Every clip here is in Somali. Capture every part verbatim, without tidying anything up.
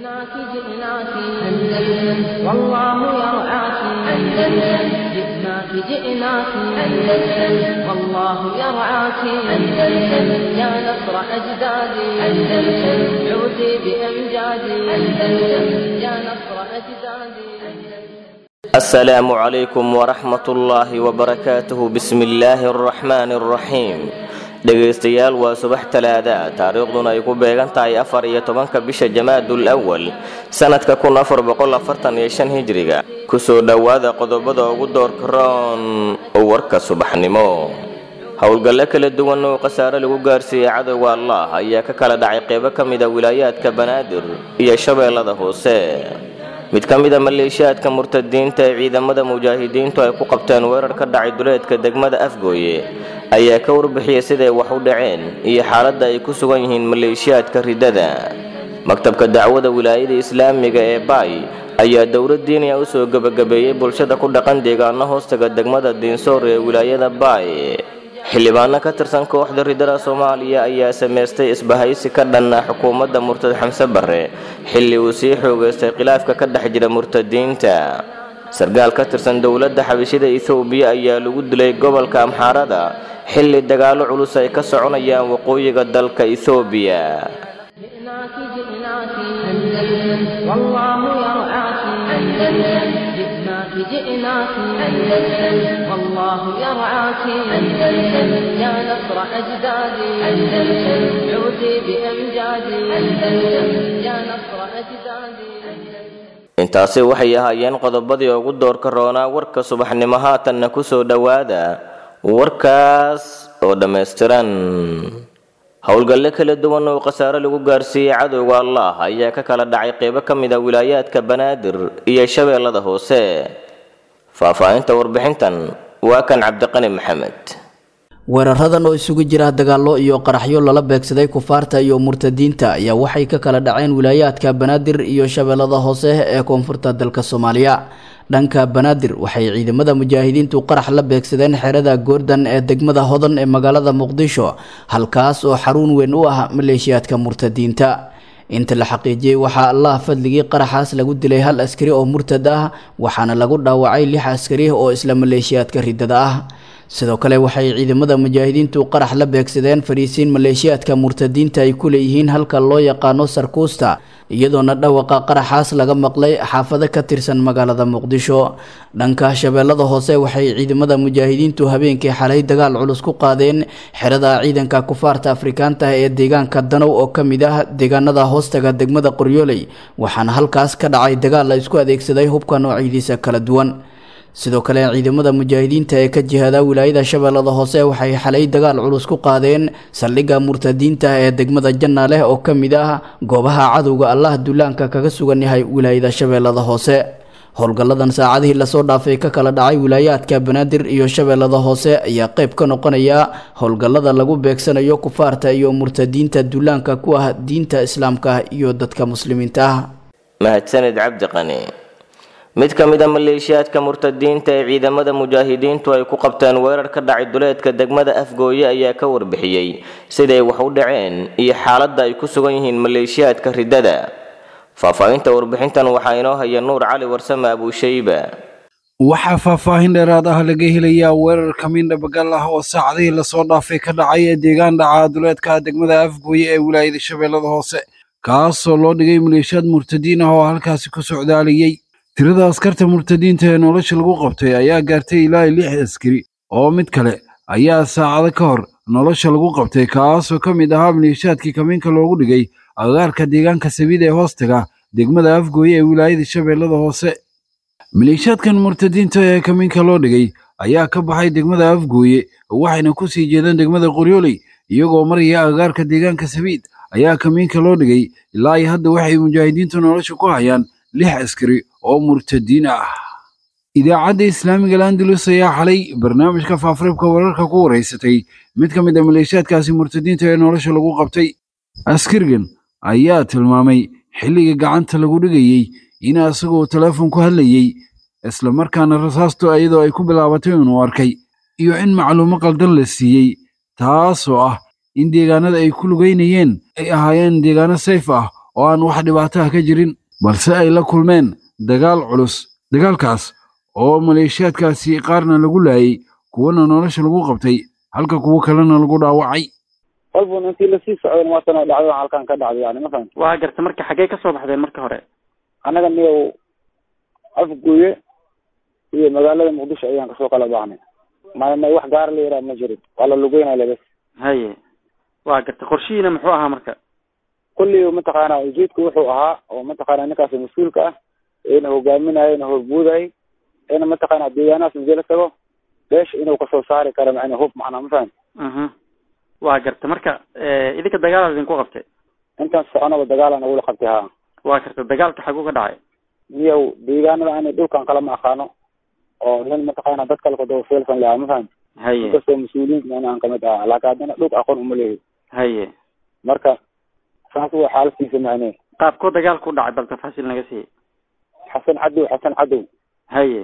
جئناك جئناك أندلس والله يرعاك أندلس جئناك جئناك أندلس والله يرعاك أندلس يا نصر أجدادي أندلس عودي بأمجادي أندلس يا نصر أجدادي. السلام عليكم ورحمة الله وبركاته. بسم الله الرحمن الرحيم. dhegaystayaal waa subax talaada taariikhduna ay ku beegan tahay afar iyo tobanka bisha Jamaadul Awwal sanadka kun afar boqol afartan iyo shan hijriga. ku soo dhawaada qodobada ugu doorka roon oo warka subaxnimo. howlgalo kala duwan oo qasaare lagu gaarsiiyay cadawga Allah ayaa ka kala dhacay qaybo kamid ah wilaayadka Banaadir iyo Shabeellada Hoose. mid kamid ah maleeshiyaadka murtadiinta ee ciidamada mujaahidiintu ay ku qabteen weerar ka dhacay duleedka degmada Afgooye ayaa ka warbixiyay sida wax u dhaceen iyo xaaladda ay ku sugan yihiin maleeshiyaadka ridada. maktabka dacwada wilaayada islaamiga ee Baay ayaa dowladdiina u soo gabagabeeyay bulshada ku dhaqan deegaano hoostaga degmada Diinsoor ee wilaayada Baay. xildhibaano ka tirsan kooxda ridada Soomaaliya ayaa sameystay isbahaysi ka dhan ah xukuumadda Murtad Xamse Barre xilli uu sii xoogaystay khilaafka ka dhex jira murtadiinta. sargaal ka tirsan dowladda xabashida Itoobiya ayaa lagu dilay gobolka Amxaarada xilli dagaalo culus ay ka soconayaan waqooyiga dalka Itoobiya. جئناك جئناك أندلس والله يرعاك أندلس جئناك جئناك أندلس والله يرعاك أندلس يا نصر أجدادي أندلس عودي بأمجادي أندلس يا نصر أجدادي. intaasi waxay ahaayeen qodobadii ugu doorka roonaa warka subaxnimo. haatanna ku soo dhawaada warkaas oo dhammaystiran. howlgalo kala duwan oo qasaare lagu gaarsiiyay cadowga Allah ayaa ka kala dhacay qaybo kamid ah wilaayadka Banaadir iyo Shabeellada Hoose. faahfaahinta warbixintan waa kan Cabdiqani Maxamed. weeraradan oo isugu jira dagaallo iyo qaraxyo lala beegsaday kufaarta iyo murtadiinta ayaa waxay ka kala dhaceen wilaayadka Banaadir iyo Shabeellada Hoose ee koonfurta dalka Soomaaliya. dhanka Banaadir waxay ciidamada mujaahidiintu qarax la beegsadeen xerada Goordan ee degmada Hodan ee magaalada Muqdisho, halkaas oo xarun weyn u ah maleeshiyaadka murtadiinta. inta la xaqiijiyay waxa Allah fadligii qaraxaas lagu dilay hal askari oo murtad ah, waxaana lagu dhaawacay lix askari oo isla maleeshiyaadka ridada ah. sidoo kale waxay ciidamada mujaahidiintu qarax la beegsadeen fariisiin maleeshiyaadka murtadiinta ay ku leeyihiin halka loo yaqaano Sarkuusta, iyadoona dhawaqa qaraxaas laga maqlay xaafado ka tirsan magaalada Muqdisho. dhanka Shabeellada Hoose waxay ciidamada mujaahidiintu habeenkii xalay dagaal culus ku qaadeen xerada ciidanka kufaarta Afrikaanta ee deegaanka Danow oo kamid ah deegaanada hoostaga degmada Qoryooley, waxaana halkaas ka dhacay dagaal la isku adeegsaday hubka noocyadiisa kala duwan. sidoo kale ciidamada mujaahidiinta ee ka jihada wilaayada Shabeellada Hoose waxay xalay dagaal culus ku qaadeen saldhigga murtadiinta ee degmada Jannaale oo kamid ah goobaha cadowga Allah duulaanka kaga sugan yahay wilaayada Shabeellada Hoose. howlgalladan saacadihii la soo dhaafay ka kala dhacay wilaayadka Banaadir iyo Shabeellada Hoose ayaa qayb ka noqonaya howlgallada lagu beegsanayo kufaarta iyo murtadiinta duulaanka ku ah diinta Islaamka iyo dadka muslimiinta ah. mahadsanid Cabdiqani. mid kamid ah maleeshiyaadka murtadiinta ee ciidamada mujaahidiintu ay ku qabteen weerar ka dhacay duleedka degmada Afgooye ayaa ka warbixiyay siday wax u dhaceen iyo xaaladda ay ku sugan yihiin maleeshiyaadka ridada. faahfaahinta warbixintan waxaa inoo haya Nuur Cali Warsame Abu Shayba. waxaa faahfaahin dheeraad ah laga helayaa weerar kamiin dhabagal ah oo saacadihii lasoo dhaafay ka dhacay ee deegaan dhaca duleedka degmada Afgooye ee wilaayada Shabeellada Hoose, kaasoo loo dhigay maleeshiyaad murtadiin ah oo halkaasi ku socdaaliyay. tirada askarta murtadiinta ee nolosha lagu qabtay ayaa gaartay ilaa lix askari, oo mid kale ayaa saacado ka hor nolosha lagu qabtay, kaasoo ka mid ahaa maleeshiyaadkii kamiinka loogu dhigay agagaarka deegaanka Sabiid ee hoostaga degmada Afgooye ee wilaayada Shabeellada Hoose. maleeshiyaadkan murtadiinta ee kamiinka loo dhigay ayaa ka baxay degmada Afgooye waxayna ku sii jeedaan degmada Qoryooley, iyagoo maraya agagaarka deegaanka Sabiid ayaa kamiinka loo dhigay. ilaa hadda waxay mujaahidiintu nolosha ku hayaan lix askari oo murtadiin ah. idaacadda islaamiga Andalus ayaa xalay barnaamijka faafreebka wararka ku wareysatay mid ka mid ah maleeshiyaadkaasi murtadiinta ee nolosha lagu qabtay. askarigan ayaa tilmaamay xilliga gacanta lagu dhigayay in asagoo telefoon ku hadlayay, isla markaana rasaasto iyadoo ay ku bilaabatay inuu arkay, iyo in macluumo qaldan la siiyey, taasoo ah in deegaanada ay ku lugeynayeen ay ahaayeen deegaano sayf ah oo aan wax dhibaato ah ka jirin balse ay la kulmeen dagaal culus dagaalkaas oo maleeshiyaadkaasi qaarna lagu laayay kuwana nolosha lagu qabtay halka kuwa kalena lagu dhaawacay walbun intii la sii socday maatan oo dhacdo halkan ka dhacday yani ma fahan waa garta marka xagee ka soo baxdeen marka hore anaga niyow afguye iyo magaalada muqdisho ayaan kasoo kala baxnay ma ma wax gaar la yiraahdo ma jirin wala lugeynaa labas haye waa garta qorshihiina muxuu ahaa marka kulli mataqaana ujeedku wuxuu ahaa oo mataqaana ninkaas mas'uulka ah inuu hogaaminayo inuu horbuuday inuu mataqaana deegaanaas majala tago beesh inuu kasoo saari karo macna hub macna ma fahan aha waa garta marka idinka dagaal idinku qabtay intaas soconaba dagaal aan ugu qabtay ha waa garta dagaalka xaguu ka dhacay niyow deegaanada aan dhulkan kala ma aqaano oo nin mataqaana dad kale ku daba feelsan lahaa ma fahan haye kasoo mas'uuliyiin aan kamid ah laakiin hadana dhul aqoon uma leeyahay haye marka saas waa xaalkiisa macne qaabkoo dagaalku dhacay bal tafaasiil naga sii xasan cadow xasan cadow haye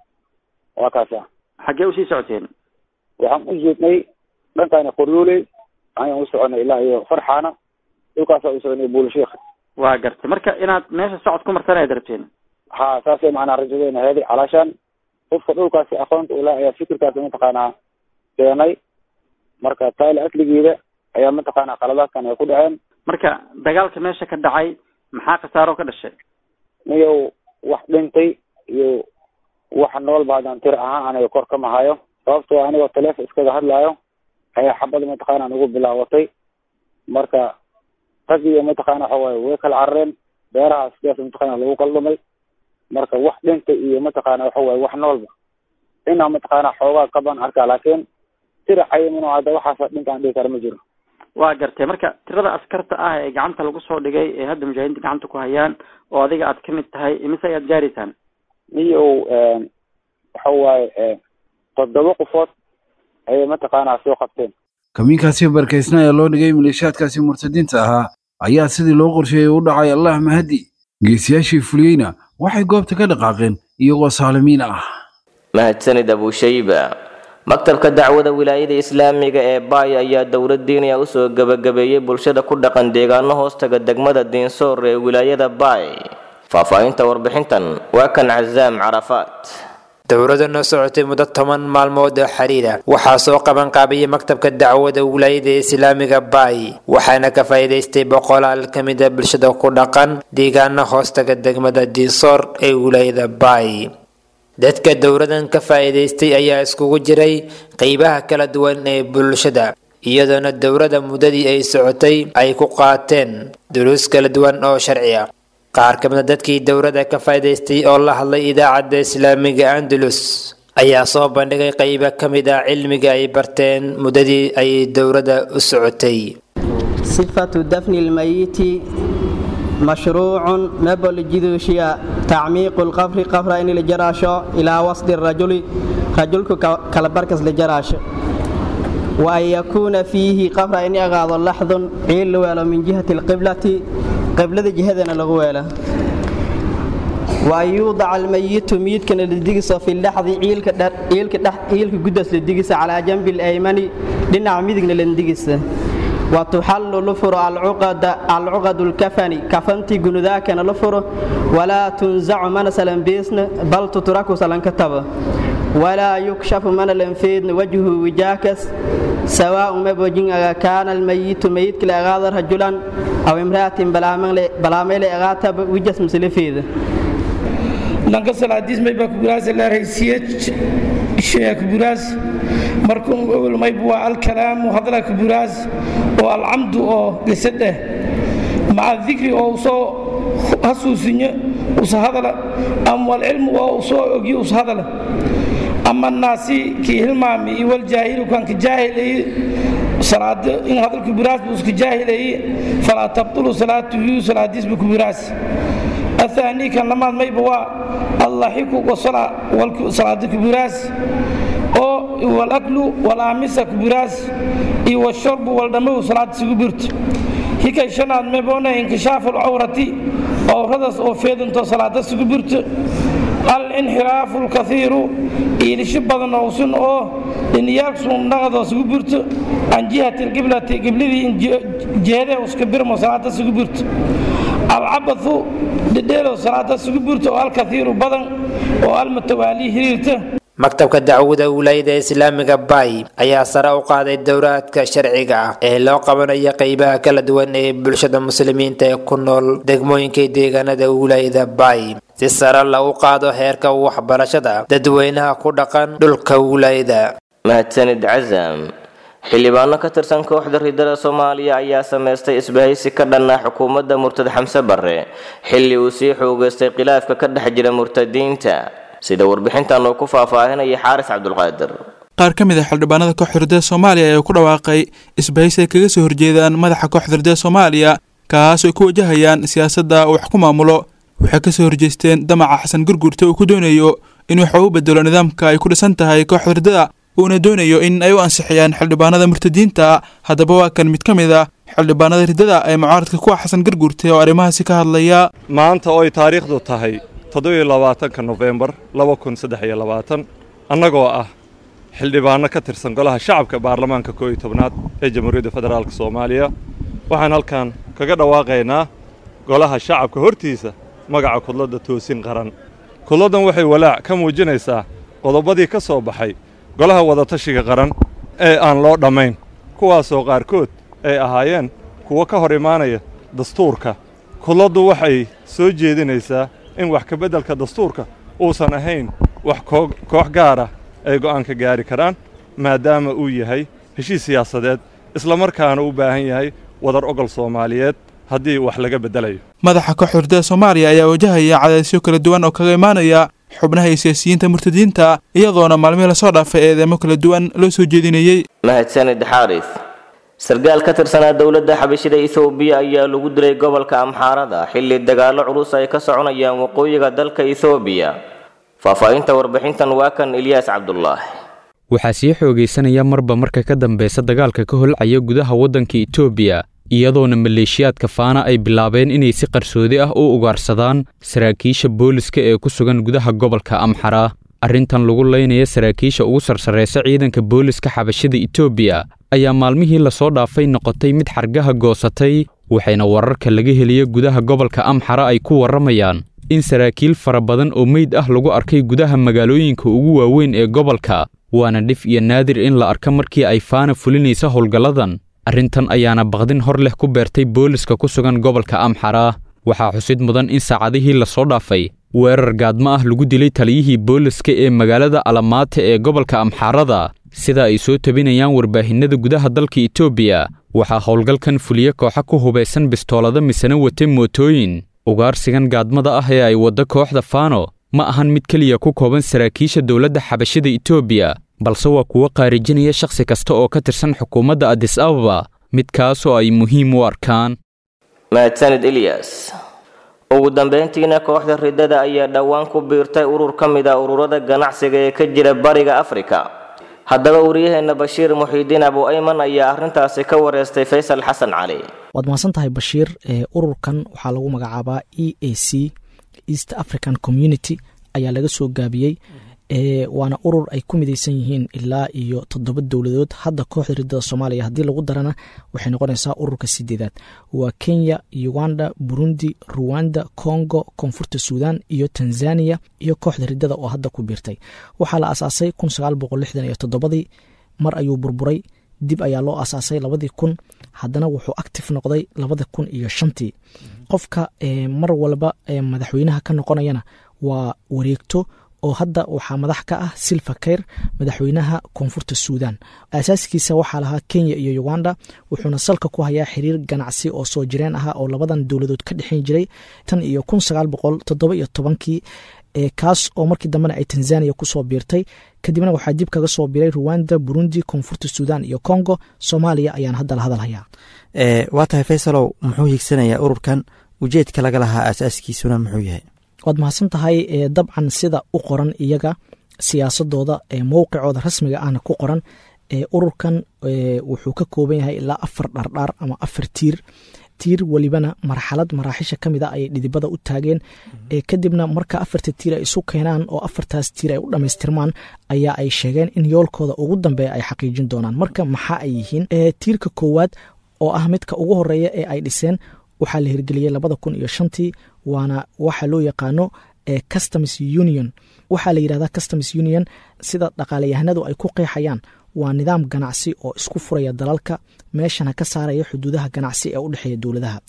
waa kaasa xagee u sii socoteen waxaan u jeednay dhankaana qoryooley ayaan u soconay ilaa iyo farxaana dhulkaasa u soconay buulasheekh waa gartay marka inaad meesha socod ku martaan ayaad rabteen ha saasay macnaa rajadeena heeday calaashaan qofka dhulkaasi aqoonta ulaa ayaa fikirkaasi mataqaanaa keenay marka taale asligeeda ayaa mataqaanaa qaladaadkan ay ku dhaceen marka dagaalka meesha ka dhacay maxaa khasaaro ka dhashay niyow wax dhintay iyo wax noolba haddaan tir ahaan aniga kor kama hayo sababtoo anigoo taleefon iskaga hadlaayo ayaa xabada mataqaana ugu bilaabatay marka rag iyo mataqaana waxa waaye way kala carareen beeraha sidaas mataqaana lagu qaldamay marka wax dhintay iyo mataqaana waxa waaye wax noolba inaa mataqaana xoogaa kaban arkaa laakiin tira cayimino hadda waxaasa dhintaan dhihi kara ma jiro waa gartay marka tirada askarta ah ee gacanta lagu soo dhigay ee hadda mujaahidiinta gacanta ku hayaan oo adiga aad kamid tahay imise ayaad gaaraysaan niyow waxa waaye toddoba qofood ayay mataqaanaa soo qabteen kamiinkaasi barkaysna ee loo dhigay maleeshiyaadkaasi murtadiinta ahaa ayaa sidii loo qorsheeyey u dhacay allah mahadi geesiyaashii fuliyeyna waxay goobta ka dhaqaaqeen iyagoo saalimiin ah mahadsanid abushayba maktabka dacwada wilaayada islaamiga ee baay ayaa dowlad diiniya usoo gabagabeeyey bulshada ku dhaqan deegaano hoostaga degmada diinsoor ee wilaayada baay faahfaahinta warbixintan waa kan cazaam carafaat dowladda noo socotay muddo toban maalmood oo xiriira waxaa soo qaban qaabiyey maktabka dacwada wilaayada islaamiga baay waxaana ka faa'iidaystay boqolaal ka mid a bulshada ku dhaqan deegaano hoostaga degmada diinsoor ee wilaayada baay dadka dowladan ka faa'iidaystay ayaa iskugu jiray qaybaha kala duwan ee bulshada iyadoona dowladda muddadii ay socotay ay ku qaateen duruus kala duwan oo sharci ah qaar ka mid a dadkii dowladda ka faa'iidaystay oo la hadlay idaacadda islaamiga andalus ayaa soo bandhigay qaybo ka mid ah cilmiga ay barteen muddadii ay dowladda u socotay sifatu dafni lmayiti مشروع مبل جدوشيا تعميق القفر قفر إن الجراش إلى وسط الرجل رجلك كالبركز لجراش وأن يكون فيه قفر إن أغاض اللحظ عيل ولا من جهة القبلة قبلة جهدنا الغوالة وأن يوضع الميت ميت كان للدقس في اللحظ عيل كدر عيل كدر عيل كقدس للدقس على جنب الأيمن لنا عميدنا للدقس وتحل لفر العقد العقد الكفن كفنتي جنوداك أنا لفر ولا تنزع من سلم بيسن بل تترك سلم كتب ولا يكشف من الانفيد وجهه وجاكس سواء ما بوجين كان الميت ميت كلا غادر رجلا أو امرأة بلا مل بلا مل غاتب وجسم سلفيد لانكسر الحديث ما يبقى براس الله رئيسية الشيخ براس مركون أول ما يبقى الكلام وهذا براس والعمد أو جسده مع الذكر أو صو حسوسية وصهذا أم والعلم أو صو يجي وصهذا أما الناس كي هلمامي والجاهل وكان كجاهل صلاة إن هذا الكبراس بس كجاهل فلا تبطل صلاته صلاة اسم كبراس الثاني كان لما ما يبقى الله يحكوا والصلاة والصلاة كبراس أو والأكل والأمس كبراس والشرب والدم صلاة سكبرت هيك شناد ما بونه انكشاف العورة أو هذا أو فيد أنت صلاة سكبرت الانحراف الكثير إلى شبه النوسن أو إن يقسم نغض سكبرت عن جهة القبلة قبلة جهة وسكبر مصلاة سكبرت alcabathu dhedheelow salaada sugu burta oo alkathiiru badan oo almatawaali xiriirta maktabka dacwada wilaayada islaamiga bay ayaa sare u qaaday dowraadka sharciga ah ee loo qabanayo qaybaha kala duwan ee bulshada muslimiinta ee ku nool degmooyinka deegaanada wilaayada bay si sare lagu qaado heerka waxbarashada dadweynaha ku dhaqan dhulka wilaayada. mahadsanid Cazam. xildhibaano ka tirsan kooxda ridada Soomaaliya ayaa sameystay isbahaysi ka dhan ah xukuumadda Murtad Xamse Barre xilli uu sii xoogaystay khilaafka ka dhex jira murtadiinta, sida warbixintan oo ku faahfaahinaya Xaaris Cabdulqaadir. qaar ka mid ah xildhibaanada kooxda ridada Soomaaliya ayaa ku dhawaaqay isbahaysi ay kaga soo horjeedaan madaxa kooxda ridada Soomaaliya kaas oo ku wajahayaan siyaasadda wax ku maamulo. waxay ka soo horjeesteen damaca Xasan Gurgurta oo ku doonayo in wax uu bedelo nidaamka ay ku dhisan tahay kooxda ridada uuna doonayo in ay u ansixiyaan xildhibaanada murtadiinta. haddaba waa kan mid ka mid ah xildhibaanada ridada ee mucaaradka kuwa Xasan Gurgurta oo arrimahaasi ka hadlaya. maanta oo ay taariikhdu tahay toddoba iyo labaatanka November laba kun saddex iyo labaatan annagoo ah xildhibaano ka tirsan golaha shacabka baarlamaanka koob iyo tobnaad ee Jamhuuriyadda Federaalka Soomaaliya waxaan halkan kaga dhawaaqaynaa golaha shacabka hortiisa magaca kudladda toosin qaran. kudladdan waxay walaac ka muujinaysaa qodobadii ka soo baxay golaha wadatashiga qaran ee aan loo dhammayn, kuwaasoo qaarkood ay ahaayeen kuwo ka hor imaanaya dastuurka. kudladdu waxay soo jeedinaysaa in wax ka beddelka dastuurka uusan ahayn wax koox gaar ah ay go'aan ka gaari karaan, maadaama uu yahay heshiis siyaasadeed isla markaana u baahan yahay wadar ogol Soomaaliyeed haddii wax laga beddelayo. madaxa kooxda ridada Soomaaliya ayaa wajahaya cadaadisyo kala duwan oo kaga imaanaya xubnaha iyo siyaasiyiinta murtadiinta, iyadoona maalmihii la soo dhaafay eedeymo kala duwan loo soo jeedinayay. mahadsanid Xaaris. sargaal ka tirsanaa dowladda xabashida Itoobiya ayaa lagu dilay gobolka Amxaarada xilli dagaalo culus ay ka soconayaan waqooyiga dalka Itoobiya. faahfaahinta warbixintan waa kan Ilyas Cabdullaahi. waxaa sii xoogaysanaya marba marka ka dambeysa dagaalka ka holcaya gudaha waddanka Itoobiya, iyadoona maleeshiyaadka faana ay bilaabeen inay si qarsoodi ah u ugaarsadaan saraakiisha booliska ee ku sugan gudaha gobolka Amxara. arrintan lagu leynaya saraakiisha ugu sarsareysa ciidanka booliska xabashida Itoobiya ayaa maalmihii la soo dhaafay noqotay mid xargaha goosatay, waxayna wararka laga heliyay gudaha gobolka Amxara ay ku waramayaan in saraakiil fara badan oo meyd ah lagu arkay gudaha magaalooyinka ugu waaweyn ee gobolka, waana dhif iyo naadir in la arka markii ay faana fulinaysa howlgalladan. arrintan ayaana baqdin hor leh ku beertay booliska ku sugan gobolka Amxara. waxaa xusid mudan in saacadihii la soo dhaafay weerar gaadmo ah lagu dilay taliyihii booliska ee magaalada Alamaate ee gobolka Amxarada, sida ay soo tabinayaan warbaahinada gudaha dalka Itoobiya. waxaa howlgalkan fuliye kooxa ku hubeysan bistoolada misana wate mootooyin. ugaarsigan gaadmada ah ee ay wadda kooxda faano ma ahan mid keliya ku kooban saraakiisha dowladda xabashida Itoobiya, balse waa kuwa qaarijinaya shakhsi kasta oo ka tirsan xukuumadda Addis Ababa, midkaas oo ay muhiim u arkaan. mahadsanid Ilyas. ugu dambeyntiina kooxda ridada ayaa dhawaan ku biirtay urur ka mid ah ururada ganacsiga ee ka jira bariga Afrika. haddaba wariyaheena Bashiir Muxiidiin Abu Ayman ayaa arrintaasi ka wareystay Faysal Xasan Cali. waad mahadsan tahay Bashiir. ururkan waxaa lagu magacaabaa E A C, East African Community ayaa laga soo gaabiyey. waana urur ay ku midaysan yihiin ilaa iyo toddoba dowladood. hadda kooxda ridada Soomaaliya haddii lagu darana waxay noqonaysaa ururka sideedaad. waa Kenya, Uganda, Burundi, Rwanda, Congo, Koonfurta Suudaan iyo Tanzania iyo kooxda ridada oo hadda ku biirtay. waxaa la aasaasay kun sagaal boqol lixdan iyo toddobadii, mar ayuu burburay, dib ayaa loo aasaasay labadii kun, haddana wuxuu active noqday labada kun iyo shantii. qofka mar walba madaxweynaha ka noqonayana waa wareegto oo hadda waxaa madax ka ah Salva Kiir, madaxweynaha Koonfurta Suudaan. asaaskiisa waxaa lahaa Kenya iyo Uganda, wuxuuna salka ku hayaa xiriir ganacsi oo soo jireen ah oo labadan dowladood ka dhexeyn jiray tan iyo kun sagaal boqol toddoba iyo tobankii, ee kaas oo markii dambena ay Tanzania ku soo biirtay. kadibna waxaa dib kaga soo biiray Rwanda, Burundi, Koonfurta Suudaan iyo Congo. Soomaaliya ayaan hadda la hadal hayaa. ee waa tahay Faysalow, muxuu higsanayaa ururkan? ujeedka laga lahaa asaaskiisuna muxuu yahay? waad mahadsan tahay. dabcan sida u qoran iyaga siyaasadooda ee mowqicooda rasmiga ahna ku qoran, ee ururkan wuxuu ka kooban yahay ilaa afar dhardhaar ama afar tiir. tiir walibana marxalad maraaxisha ka mid a ayay dhidibada u taageen. kadibna marka afarta tiir ay isu keenaan oo afartaas tiir ay u dhammaystirmaan ayaa ay sheegeen in yoolkooda ugu dambeeya ay xaqiijin doonaan. marka maxaa ay yihiin? tiirka koowaad oo ah midka ugu horeeya ee ay dhiseen waxaa la hirgeliyey labada kun iyo shantii waana waxa loo yaqaano customs union. waxaa la yidhahdaa customs union sida dhaqaalayahanadu ay ku qeexayaan waa nidaam ganacsi oo isku furaya dalalka meeshana ka saaraya xuduudaha ganacsi ee u dhexeeya dowladaha.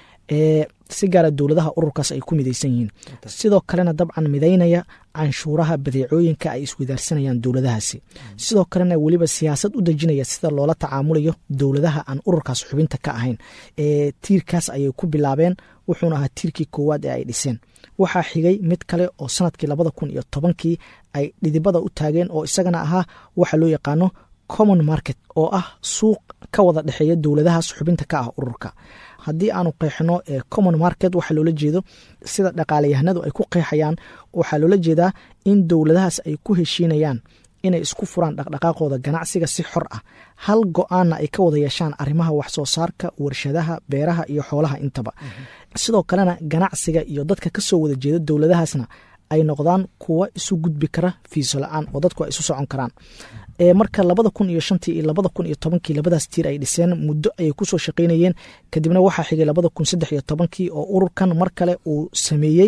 si gaara dowladaha ururkaas ay ku midaysan yihiin, sidoo kalena dabcan midaynaya canshuuraha badeecooyinka ay iswadaarsanayaan dowladahaasi, sidoo kalena weliba siyaasad u dejinaya sida loola tacaamulayo dowladaha aan ururkaas xubinta ka ahayn. tiirkaas ayay ku bilaabeen, wuxuuna ahaa tiirkii koowaad ee ay dhiseen. waxaa xigay mid kale oo sanadkii labada kun iyo tobankii ay dhidibada u taageen oo isagana ahaa waxa loo yaqaano common market, oo ah suuq ka wada dhexeeya dowladahaas xubinta ka ah ururka. haddii aanu qeexno common market waxaa loola jeedo sida dhaqaalayahanadu ay ku qeexayaan, waxaa loola jeedaa in dowladahaas ay ku heshiinayaan inay isku furaan dhaqdhaqaaqooda ganacsiga si xor ah, hal go-aanna ay ka wada yeeshaan arrimaha wax soo saarka, warshadaha, beeraha iyo xoolaha intaba. sidoo kalena ganacsiga iyo dadka ka soo wada jeeda dowladahaasna ay noqdaan kuwa isu gudbi kara fiiso la-aan oo dadku ay isu socon karaan. marka labada kun iyo shantii iyo labada kun iyo tobankii labadaas tiir ay dhiseen muddo ayay kusoo shaqaynayeen. kadibna waxaa xigay labada kun saddex iyo tobankii oo ururkan mar kale uu sameeyey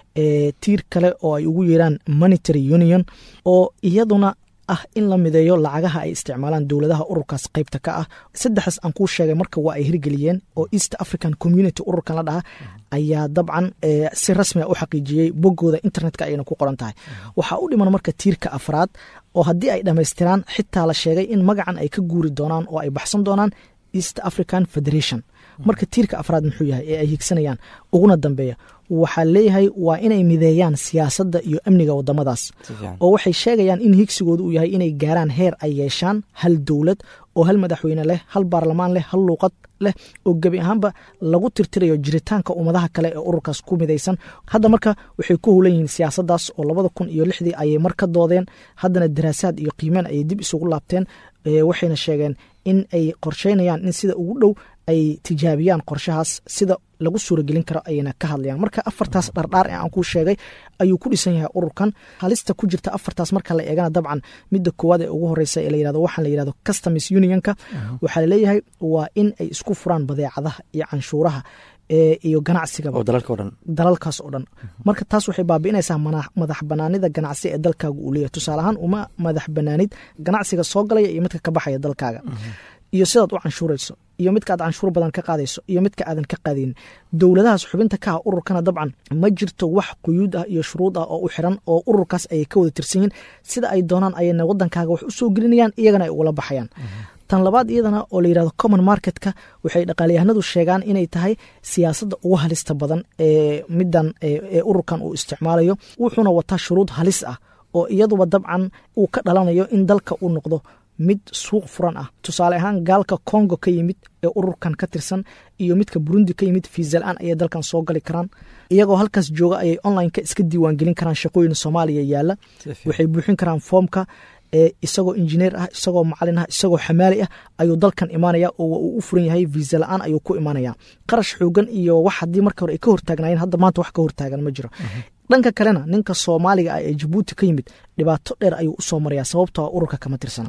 tiir kale oo ay ugu yeeraan monetary union, oo iyaduna ah in la mideeyo lacagaha ay isticmaalaan dowladaha ururkaas qaybta ka ah. saddexdaas aan kuu sheegay marka waa ay hirgeliyeen, oo East African Community ururkan la dhaha ayaa dabcan si rasmi ah u xaqiijiyey boggooda internetka ayayna ku qoran tahay. waxaa u dhiman marka tiirka afraad oo haddii ay dhammaystiraan xitaa la sheegay in magacan ay ka guuri doonaan oo ay baxsan doonaan East African Federation. marka tiirka afraad muxuu yahay ee ay higsanayaan uguna dambeeya, waxaa leeyahay waa inay mideeyaan siyaasadda iyo amniga wadamadaas, oo waxay sheegayaan in higsigoodu uu yahay inay gaaraan heer ay yeeshaan hal dowlad oo hal madaxweyne leh, hal baarlamaan leh, hal luuqad leh, oo gebi ahaanba lagu tirtirayo jiritaanka ummadaha kale ee ururkaas ku midaysan. hadda marka waxay ku hulan yihiin siyaasaddaas oo labada kun iyo lixdii ayay mar ka doodeen, haddana daraasaad iyo qiimeen ayay dib isugu laabteen. waxayna sheegeen in ay qorsheynayaan in sida ugu dhow ay tijaabiyaan qorshahaas sida lagu suuragelin karo ayayna ka hadlayaan. marka afartaas dhardhaar ee aan kuu sheegay ayuu ku dhisan yahay ururkan. halista ku jirta afartaas marka la eegana dabcan midda koowaad ee ugu horeysa ee la yirahdo waxaan la yirahdo customs unionka, waxaa laleeyahay waa in ay isku furaan badeecadaha iyo canshuuraha iyo ganacsigaba dalalkaas oo dhan. marka taas waxay baabi'inaysaa madax banaanida ganacsi ee dalkaaga uu leeyahay. tusaale ahaan uma madax banaanid ganacsiga soo galaya iyo midka ka baxaya dalkaaga, iyo sidaad u canshuurayso, iyo midka aad canshuur badan ka qaadayso, iyo midka aadan ka qaadaynin. dowladahaas xubinta ka ah ururkana dabcan ma jirto wax quyuud ah iyo shuruud ah oo u xiran, oo ururkaas ayay ka wada tirsan yihiin. sida ay doonaan ayayna wadankaaga wax u soo gelinayaan, iyagana ay ugala baxayaan. tan labaad iyadana oo la yirahdo common marketka, waxay dhaqaalayahanadu sheegaan inay tahay siyaasadda ugu halista badan ee midan ee ururkan uu isticmaalayo. wuxuuna wataa shuruud halis ah oo iyaduba dabcan uu ka dhalanayo in dalka uu noqdo mid suuq furan ah. tusaale ahaan gaalka Congo ka yimid ee ururkan ka tirsan iyo midka Burundi ka yimid fiisa la'aan ayay dalkan soo gali karaan. iyagoo halkaas jooga ayay online-ka iska diiwaan gelin karaan shaqooyin Soomaaliya yaala. waxay buuxin karaan foomka isagoo injineer ah, isagoo macalin ah, isagoo xamaali ah ayuu dalkan imaanaya oo uu u furan yahay fiisa la'aan ayuu ku imaanaya. qarash xoogan iyo wax haddii marka hore ay ka hortaagnaayeen hadda maanta wax ka hortaagan ma jiro. dhanka kalena ninka Soomaaliga ah ee Djibouti ka yimid dhibaato dheer ayuu u soo marayaa sababtoo ururka kama tirsana.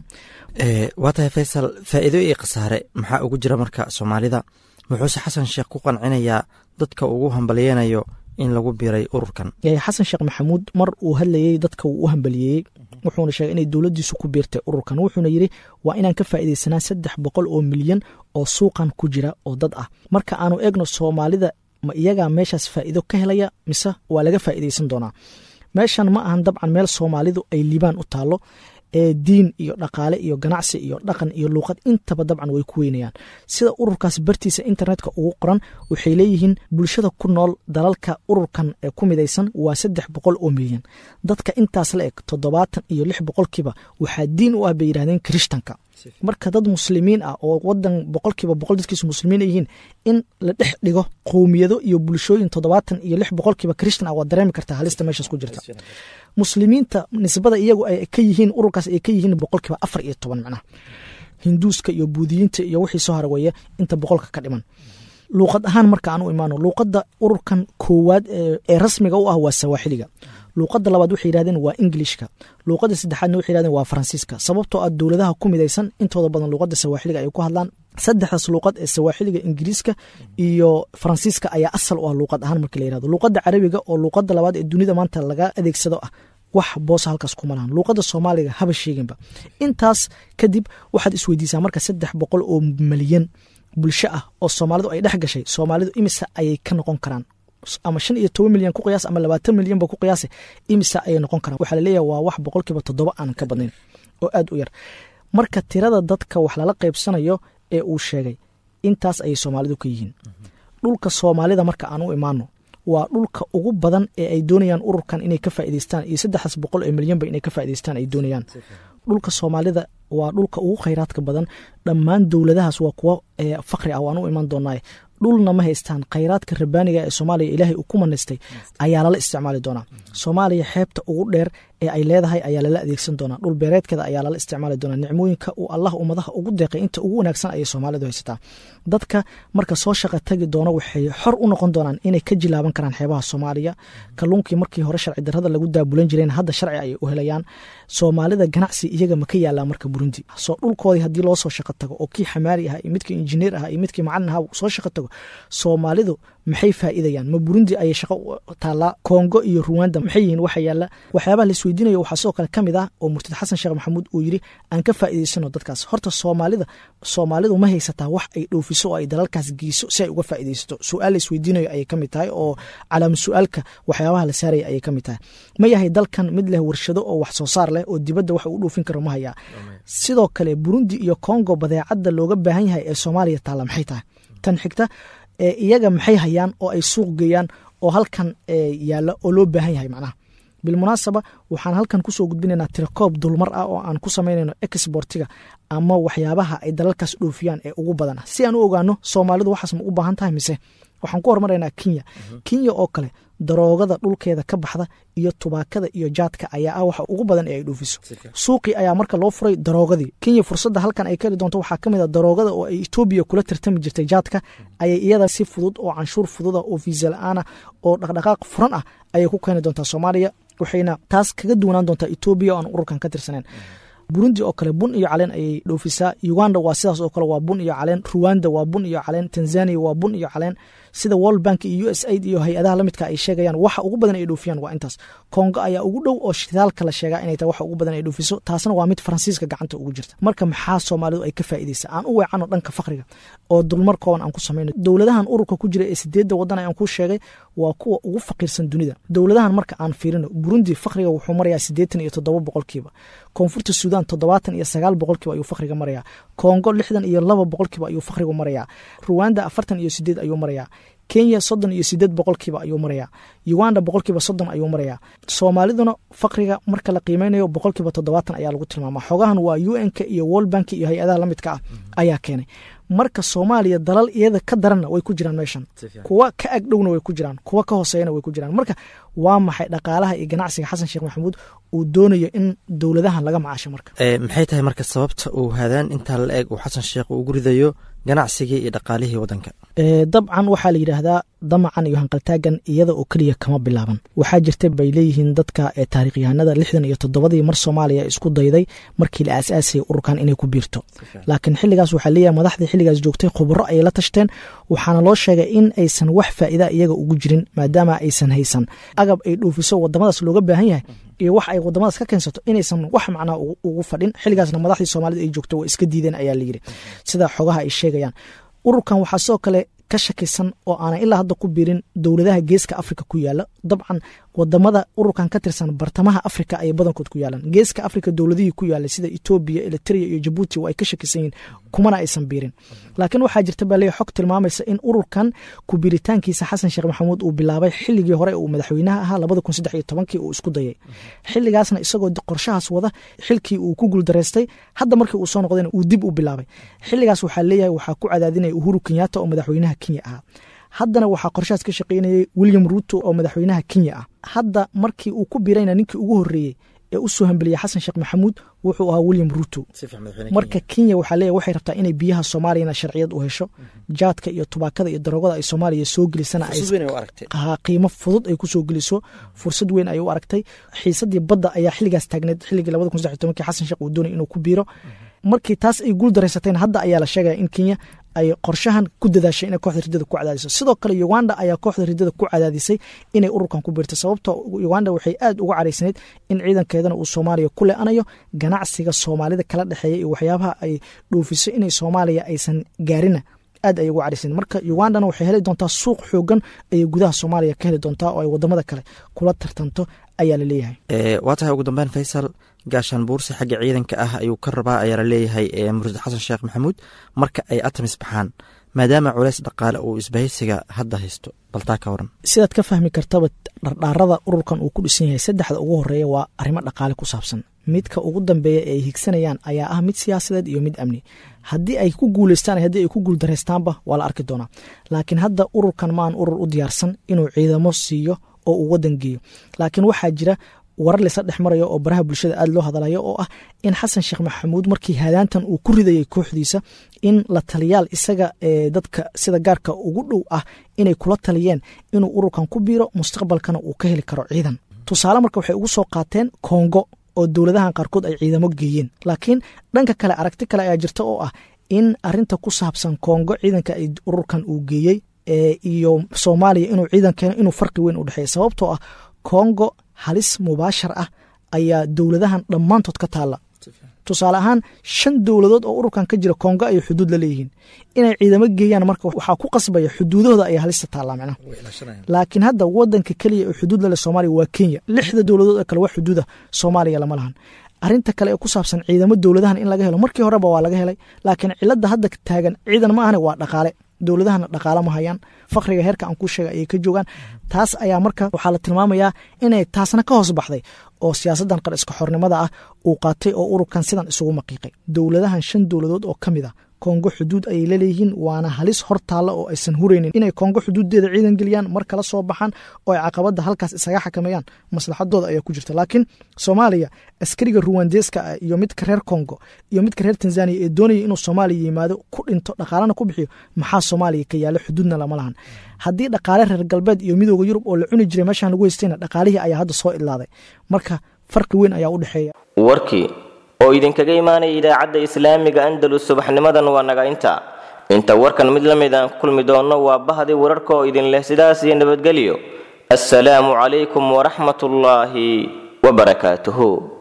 waa tahay Faysal, faa'iido iyo khasaare maxaa ugu jira marka Soomaalida? muxuuse xasan sheekh ku qancinayaa dadka ugu hambalyenayo in lagu biiray ururkan? xasan sheekh maxamuud mar uu hadlayey dadka uu u hambalyeeyey, wuxuuna sheegay inay dowladdiisu ku biirtay ururkan. wuxuuna yidhi waa inaan ka faa'iidaysanaa saddex boqol oo milyan oo suuqan ku jira oo dad ah. marka aanu eegno Soomaalida, ma iyagaa meeshaas faa'iido ka helaya mise waa laga faa'iidaysan doonaa? meeshan ma ahan dabcan meel Soomaalidu ay liibaan u taallo, ee diin iyo dhaqaale iyo ganacsi iyo dhaqan iyo luuqad intaba dabcan way ku weynayaan. sida ururkaas bartiisa internetka ugu qoran, waxay leeyihiin bulshada ku nool dalalka ururkan ee ku midaysan waa saddex boqol oo milyan. dadka intaas la eg toddobaatan iyo lix boqolkiiba waxaa diin u ah bay yidhahdeen Kirishtanka. marka dad muslimiin ah oo wadan boqolkiiba boqol dadkiisu muslimiin ay yihiin, in la dhex dhigo qowmiyado iyo bulshooyin toddobaatan iyo lix boqolkiiba Kirishtan ah, waa dareemi kartaa halista meeshaas ku jirta. muslimiinta nisbada iyagu ay ka yihiin ururkaas ay ka yihiin boqolkiiba afar iyo toban. macnaha hinduuska iyo buudiyiinta iyo wixii soo harweeya inta boqolka ka dhiman. luuqad ahaan marka aan u imaano, luuqadda ururkan koowaad ee rasmiga u ah waa Sawaaxiliga. luuqadda labaad waxay yidhahdeen waa Englishka. luuqadda saddexaadna waxay yidhahdeen waa Faransiiska. sababtoo ah dowladaha ku midaysan intooda badan luuqadda Sawaaxiliga ay ku hadlaan, saddexdaas luuqad ee sawaaxiliga ingiriiska iyo faransiiska ayaa asal u ah luuqad ahaan marka la yirahdo luuqadda carabiga oo luuqadda labaad ee dunida maanta laga adeegsado ah wax boosa halkaas kuma lahan luuqadda soomaaliga haba sheeginba intaas kadib waxaad isweydiisaa marka saddex boqol oo malyan bulsho ah oo soomaalidu ay dhex gashay soomaalidu imisa ayay ka noqon karaan ama shan iyo toban milyan ku qiyaas ama labaatan milyan ba ku qiyaasay imisa ayay noqon karaan waxaa laleeyahay waa wax boqolkiiba toddoba aan ka badnayn oo aad u yar marka tirada dadka wax lala qaybsanayo ee uu sheegay intaas ayay soomaalidu ka yihiin dhulka soomaalida marka aan u imaano waa dhulka ugu badan ee ay doonayaan ururkan inay ka faa'iidaystaan iyo saddexdaas boqol ee milyanba inay ka faa'iidaystaan ay doonayaan dhulka soomaalida waa dhulka ugu khayraadka badan dhammaan dowladahaas waa kuwa faqri ah waan u imaan doonaa dhulna ma haystaan khayraadka rabbaaniga ee soomaaliya ilaahay uu ku manaystay ayaa lala isticmaali doonaa soomaaliya xeebta ugu dheer ee ay leedahay ayaa lala adeegsan doonaa dhul beereedkeeda ayaa lala isticmaali doonaa nicmooyinka uu allah ummadaha ugu deeqay inta ugu wanaagsan ayay soomaalidu haysataa dadka marka soo shaqa tagi doono waxay xor u noqon doonaan inay ka jilaaban karaan xeebaha soomaaliya kalluunkii markii hore sharci darrada lagu daabulan jireen hadda sharci ayay u helayaan soomaalida ganacsi iyaga ma ka yaalaa marka burundi soo dhulkoodii haddii loo soo shaqa tago oo kii xamaari aha iyo midkii injineer aha iyo midkii macalin aha soo shaqa tago soomaalidu maxay faa'iidayaan ma burundi ayay shaqo taallaa kongo iyo ruwanda maxay yihiin waxa yaalla waxyaabaha la isweydiinayo waxaa sidoo kale ka mid ah oo murtad xasan sheekh maxamuud uu yidhi aan ka faa'iidaysano dadkaas horta soomaalida soomaalidu ma haysataa wax ay dhoofiso oo ay dalalkaas geyso si ay uga faa'iidaysato su-aal la isweydiinayo ayay ka mid tahay oo calaama su-aalka waxyaabaha la saaraya ayay ka mid tahay ma yahay dalkan mid leh warshado oo wax soo saar leh oo dibadda wax uu dhoofin karo ma hayaa sidoo kale burundi iyo kongo badeecadda looga baahan yahay ee soomaaliya taalla maxay tahay tan xigta iyaga maxay hayaan oo ay suuq geeyaan oo halkan yaalla oo loo baahan yahay macnaha bilmunaasaba waxaan halkan kusoo gudbinaynaa tirakoob dulmar ah oo aan ku samaynayno exportiga ama waxyaabaha ay dalalkaas dhoofiyaan ee ugu badan si aan u ogaano soomaalidu waxaas ma u baahan tahay mise waxaan ku hormaraynaa kenya kenya oo kale daroogada dhulkeeda ka baxda iyo tubaakada iyo jaadka ayaa ah waxa ugu badan ee ay dhoofiso suuqii ayaa marka loo furay daroogadii kenya fursadda halkan ay ka heli doonto waxaa ka mid a daroogada oo ay etoobiya kula tartami jirtay jaadka ayay iyada si fudud oo canshuur fududa oo fiisa la-aan ah oo dhaqdhaqaaq furan ah ayay ku keeni doontaa soomaaliya waxayna taas kaga duwanaan doontaa etoobiya oo aan ururkan ka tirsaneyn burundi oo kale bun iyo caleen ayay dhoofisaa uganda waa sidaas oo kale waa bun iyo caleen ruwanda waa bun iyo caleen tanzania waa bun iyo caleen sida world bank iyo u s aid iyo hay-adaha lamidka ay sheegayaan waxa ugu badan ay dhoofiyaan waa intaas kongo ayaa ugu dhow oo shidaalka la sheegaa inay tahay waxa ugu badan ay dhoofiso taasna waa mid faransiiska gacanta ugu jirta marka maxaa soomaalidu ay ka faa'iidaysa aan u weecano dhanka faqriga oo dulmar kooban aan ku samayno dowladahan ururka ku jira ee sideedda waddan aan ku sheegay waa kuwa ugu faqiirsan dunida dowladahan marka aan fiirino burundi faqriga wuxuu marayaa siddeetan iyo toddoba boqolkiiba koonfurta suudaan toddobaatan iyo sagaal boqolkiiba ayuu faqriga marayaa kongo lixdan iyo laba boqolkiiba ayuu faqrigu marayaa ruwanda afartan iyo sideed ayuu marayaa kenya soddon iyo sideed boqolkiiba ayuu marayaa uganda boqolkiiba soddon ayuu marayaa soomaaliduna faqriga marka la qiimeynayo boqolkiiba toddobaatan ayaa lagu tilmaamaa xogahan waa u n-ka iyo world bank iyo hay-adaha lamidka ah ayaa keenay marka soomaaliya dalal iyada ka daranna way ku jiraan meeshan kuwa ka agdhowna way ku jiraan kuwa ka hooseeyana way ku jiraan marka waa maxay dhaqaalaha iyo ganacsiga xasan sheekh maxamuud uu doonayo in dowladahan laga macaasho marka maxay tahay marka sababta uu hadaan intaa la eg uu xasan sheekh ugu ridayo ganacsigii iyo dhaqaalihii waddanka dabcan waxaa la yidhaahdaa damacan iyo hanqaltaagan iyada oo keliya kama bilaaban waxaa jirta bay leeyihiin dadka taarikhyahanada lixdan iyo toddobadii mar soomaaliya isku dayday markii la aasaasayay ururkan inay ku biirto laakiin xilligaas waxaa leeyahay madaxdii xilligaas joogtay khubaro ayay la tashteen waxaana loo sheegay in aysan wax faa'iida iyaga ugu jirin maadaama aysan haysan agab ay dhoofiso wadamadaas looga baahan yahay iyo wax ay wadamadaas ka keensato inaysan wax macnaa ugu fadhin xilligaasna madaxdii soomaalida ay joogto waa iska diideen ayaa la yidhi sida xogaha ay sheegayaan ururkan waxaa sidoo kale ka shakisan oo aanay ilaa hadda ku biirin dowladaha geeska afrika ku yaala dabcan wadamada ururkan ka tirsan bartamaha afrika ayay badankood ku yaalaan geeska afrika dowladihii ku yaalay sida etoobiya eritrea iyo jabuuti waa ay ka shakisan yihiin kumana aysan biirin laakiin waxaa jirta baa leeyahay xog tilmaamaysa in ururkan ku biiritaankiisa xasan sheekh maxamuud uu bilaabay xilligii hore uu madaxweynaha ahaa labada kun saddex iyo tobankii uu isku dayay xilligaasna isagoo qorshahaas wada xilkii uu ku guuldaraystay hadda markii uu soo noqdayna uu dib u bilaabay xilligaas waxaa leeyahay waxaa ku cadaadinaya uhuru kenyatta oo madaxweynaha kenya ahaa haddana waxaa qorshahaas ka shaqaynayay william ruto oo madaxweynaha kenya ah hadda markii uu ku biirayna ninkii ugu horreeyey ee u soo hambeliyey xasan sheekh maxamuud wuxuu ahaa william ruto marka kenya waxaa leeyahay waxay rabtaa inay biyaha soomaaliyana sharciyad u hesho jaadka iyo tubaakada iyo daroogada ay soomaaliya soo gelisana qiimo fudud ay ku soo geliso fursad weyn ay u aragtay xiisadii badda ayaa xilligaas taagneed xilligii labada kun saddex iyo tobankii xasan sheekh uu doonay inuu ku biiro markii taas ay guul daraysatayna hadda ayaa la sheegaya in kenya ay qorshahan ku dadaashay inay kooxda ridada ku cadaadiso sidoo kale uganda ayaa kooxda ridada ku cadaadisay inay ururkan ku biirto sababtoo uganda waxay aad uga caraysanayd in ciidankeedana uu soomaaliya ku le-anayo ganacsiga soomaalida kala dhexeeya iyo waxyaabaha ay dhoofiso inay soomaaliya aysan gaarina aad ay ugu caraysanayd marka ugandana waxay heli doontaa suuq xoogan ayay gudaha soomaaliya ka heli doontaa oo ay wadamada kale kula tartanto ayaa la leeyahay waa tahay ugu dambeyn faysal gaashaan buursi xagga ciidanka ah ayuu ka rabaa ayaa la leeyahay murtad xasan sheekh maxamuud marka ay atamis baxaan maadaama culays dhaqaale uu isbahaysiga hadda haysto baltaa ka waran sidaad ka fahmi kartaba dhardhaarada ururkan uu ku dhisan yahay saddexda ugu horeeya waa arrimo dhaqaale ku saabsan midka ugu dambeeya ee ay higsanayaan ayaa ah mid siyaasadeed iyo mid amni haddii ay ku guuleystaan haddii ay ku guuldaraystaanba waa la arki doonaa laakiin hadda ururkan maan urur u diyaarsan inuu ciidamo siiyo oo uu wadan geeyo laakiin waxaa jira warar laysa dhex marayo oo baraha bulshada aad loo hadalayo oo ah in xasan sheekh maxamuud markii hadaantan uu ku ridayay kooxdiisa in la taliyaal isaga ee dadka sida gaarka ugu dhow ah inay kula taliyeen inuu ururkan ku biiro mustaqbalkana uu ka heli karo ciidan tusaale marka waxay ugu soo qaateen kongo oo dowladahan qaarkood ay ciidamo geeyeen laakiin dhanka kale aragti kale ayaa jirta oo ah in arinta ku saabsan kongo ciidanka ay ururkan uu geeyey iyo soomaaliya inuu ciidankeeno inuu farqi weyn u dhexeeya sababtoo ah kongo halis mubaashar ah ayaa dowladahan dhammaantood ka taalla tusaale ahaan shan dowladood oo ururkan ka jira kongo ayay xuduud la leeyihiin inay ciidamo geeyaan marka waxaa ku qasbaya xuduudahooda ayay halista taallaa macnaha laakiin hadda wadanka keliya oo xuduud la leh soomaaliya waa kenya lixda dowladood oo kale wax xuduuda soomaaliya lama lahan arinta kale ee ku saabsan ciidamo dowladahan in laga helo markii horeba waa laga helay laakiin cilada hadda taagan ciidan ma ahane waa dhaqaale dowladahana dhaqaale ma hayaan faqriga heerka aan ku sheegay ayay ka joogaan taas ayaa marka waxaa la tilmaamayaa inay taasna ka hoos baxday oo siyaasadan qar iska xornimada ah uu qaatay oo ururkan sidan isugu maqiiqay dowladahan shan dowladood oo ka mid a kongo xuduud ayay laleeyihiin waana halis hor taalla oo aysan huraynin inay kongo xuduuddeeda ciidan geliyaan mar kala soo baxaan oo ay caqabadda halkaas isaga xakameeyaan maslaxadooda ayaa ku jirta laakiin soomaaliya askariga ruwandeeska ah iyo midka reer kongo iyo midka reer tanzaniya ee doonaya inuu soomaaliya yimaado ku dhinto dhaqaalana ku bixiyo maxaa soomaaliya ka yaalo xuduudna lama lahan haddii dhaqaale reer galbeed iyo midooda yurub oo la cuni jiray meeshaan lagu haystayna dhaqaalihii ayaa hadda soo idlaaday marka farqi weyn ayaa u dhexeeya warkii oo idinkaga imaanaya idaacadda islaamiga andalus subaxnimadan waa naga inta inta warkan mid la mid aan kulmi doonno waa bahdii wararka oo idin leh sidaas iyo nabadgelyo assalaamu calaykum waraxmatullaahi wabarakaatuhu